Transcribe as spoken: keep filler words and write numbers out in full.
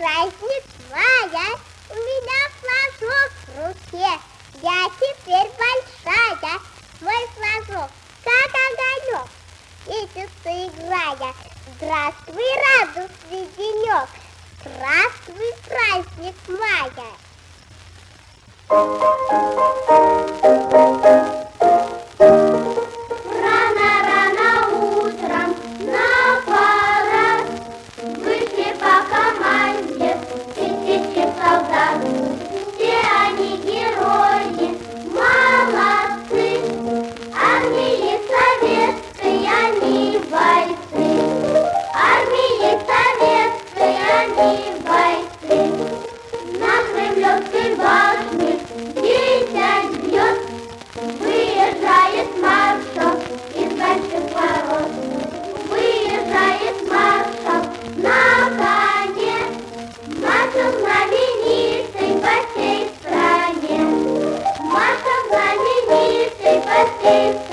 праздник мая, у меня флажок в руке. Я теперь большая, мой флажок как огонек. Светится играя, здравствуй, радостный денек, здравствуй, праздник мая. Рано-рано утром на парад вышли по команде тысячи солдат. Все они герои, молодцы, армии советской они бойцы, армии советской они бойцы. На Кремлевской башне десять бьет, выезжает маршал из больших ворот, выезжает маршал на коне, маршал знаменитый по всей стране, маршал знаменитый по всей стране.